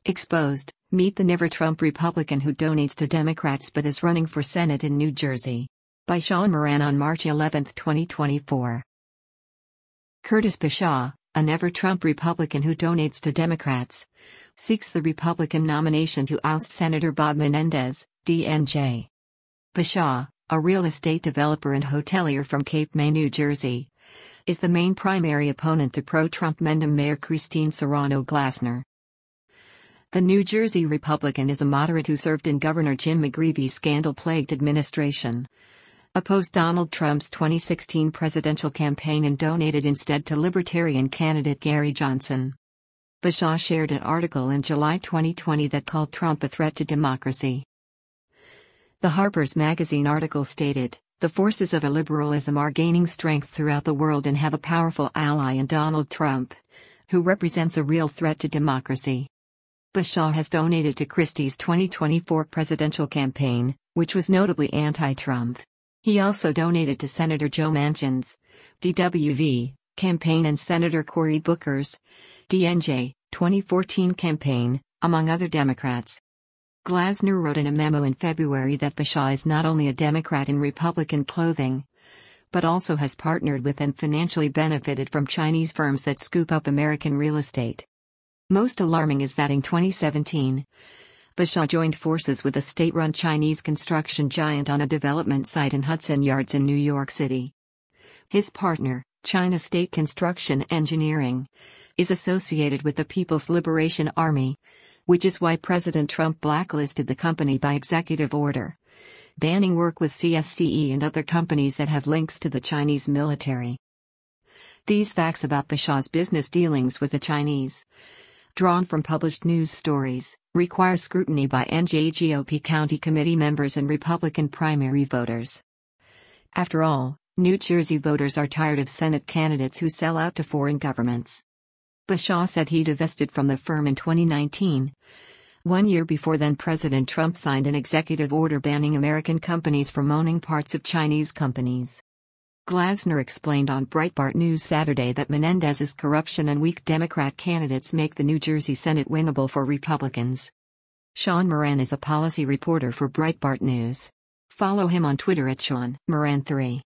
Exposed, meet the Never Trump Republican who donates to Democrats but is running for Senate in New Jersey. By Sean Moran on March 11, 2024. Curtis Bashaw, a Never Trump Republican who donates to Democrats, seeks the Republican nomination to oust Senator Bob Menendez, DNJ. Bashaw, a real estate developer and hotelier from Cape May, New Jersey, is the main primary opponent to pro-Trump Mendham Mayor Christine Serrano Glasner. The New Jersey Republican is a moderate who served in Governor Jim McGreevy's scandal-plagued administration, opposed Donald Trump's 2016 presidential campaign and donated instead to Libertarian candidate Gary Johnson. Bashaw shared an article in July 2020 that called Trump a threat to democracy. The Harper's Magazine article stated, "The forces of illiberalism are gaining strength throughout the world and have a powerful ally in Donald Trump, who represents a real threat to democracy." Bashaw has donated to Christie's 2024 presidential campaign, which was notably anti-Trump. He also donated to Senator Joe Manchin's DWV campaign and Senator Cory Booker's DNJ 2014 campaign, among other Democrats. Glasner wrote in a memo in February that Bashaw is not only a Democrat in Republican clothing, but also has partnered with and financially benefited from Chinese firms that scoop up American real estate. Most alarming is that in 2017, Bashaw joined forces with a state-run Chinese construction giant on a development site in Hudson Yards in New York City. His partner, China State Construction Engineering, is associated with the People's Liberation Army, which is why President Trump blacklisted the company by executive order, banning work with CSCE and other companies that have links to the Chinese military. These facts about Bashaw's business dealings with the Chinese, drawn from published news stories, require scrutiny by NJ GOP county committee members and Republican primary voters. After all, New Jersey voters are tired of Senate candidates who sell out to foreign governments. Bashaw said he divested from the firm in 2019, 1 year before then-President Trump signed an executive order banning American companies from owning parts of Chinese companies. Glasner explained on Breitbart News Saturday that Menendez's corruption and weak Democrat candidates make the New Jersey Senate winnable for Republicans. Sean Moran is a policy reporter for Breitbart News. Follow him on Twitter at Sean Moran3.